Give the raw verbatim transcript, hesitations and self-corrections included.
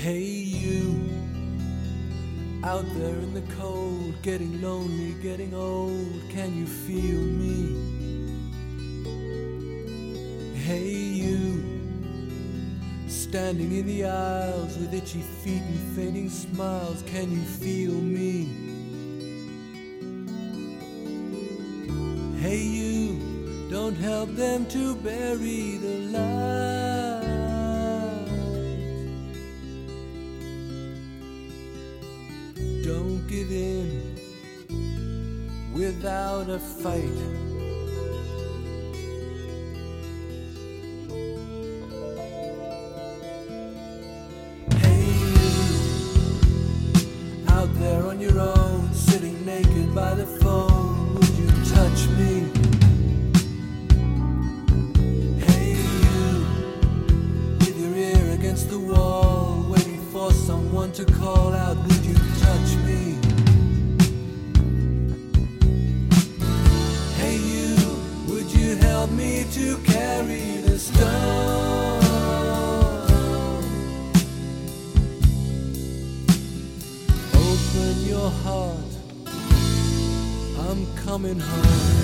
Hey you, out there in the cold, getting lonely, getting old, can you feel me? Hey you, standing in the aisles with itchy feet and fainting smiles, can you feel me? Hey you, don't help them to bury the light. Don't give in without a fight. Hey you, out there on your own, sitting naked by the phone, would you touch me? Hey you, with your ear against the wall, waiting for someone to call out, would you touch me? Hey you, would you help me to carry the stone? Open your heart, I'm coming home.